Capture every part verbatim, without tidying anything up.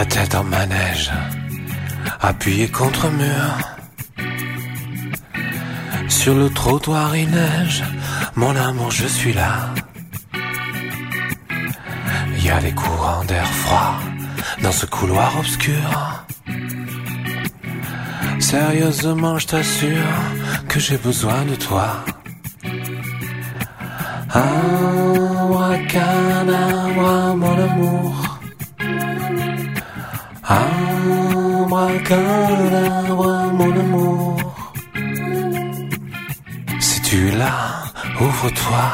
La tête en manège, appuyée contre mur. Sur le trottoir il neige, mon amour je suis là. Il y a des courants d'air froid dans ce couloir obscur. Sérieusement je t'assure que j'ai besoin de toi. Abracadabra mon amour. Abracadabra mon amour. Si tu es là, ouvre-toi.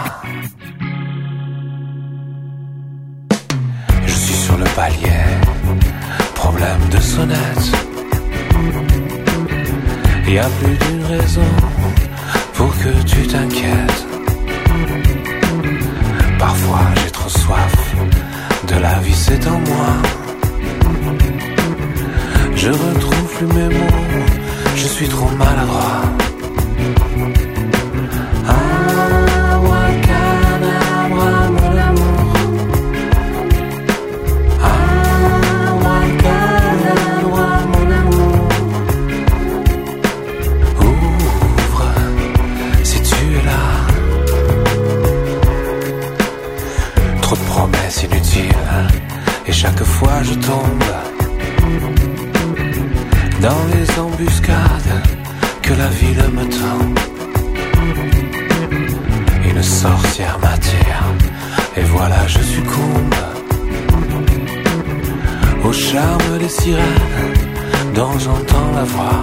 Je suis sur le palier, problème de sonnette. Y a plus d'une raison pour que tu t'inquiètes. Parfois j'ai trop soif de la vie, c'est en moi. Je retrouve plus mes mots, je suis trop maladroit. Abracadabra mon amour. Abracadabra mon amour. Ouvre si tu es là. Trop de promesses inutiles et chaque fois je tombe dans les embuscades que la ville me tend. Une sorcière m'attire et voilà je succombe au charme des sirènes dont j'entends la voix.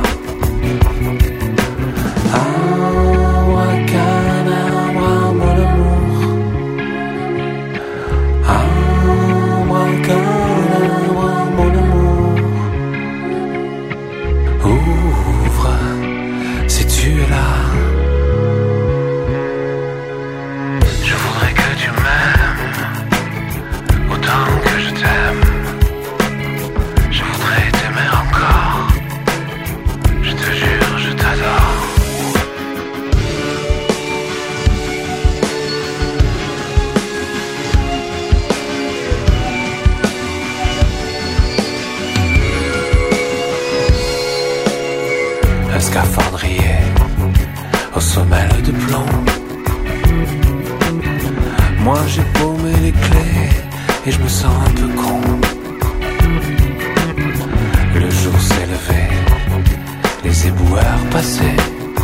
Abracadabra mon amour. Abracadabra mon amour. Ouvre si tu es là. Je voudrais que tu m'aimes autant que je t'aime. Je voudrais t'aimer encore. Je te jure, je t'adore. Un scaphandrier aux semelles de plomb. Moi j'ai paumé les clés et je me sens un peu con. Le jour s'est levé, les éboueurs passaient.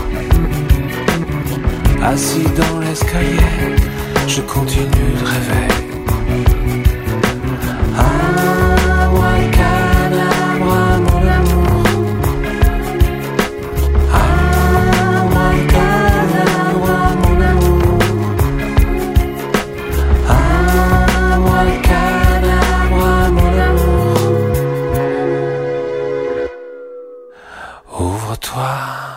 Assis dans l'escalier, je continue de rêver. Abracadabra mon amour. Abracadabra mon amour. Abracadabra mon amour. Ouvre-toi.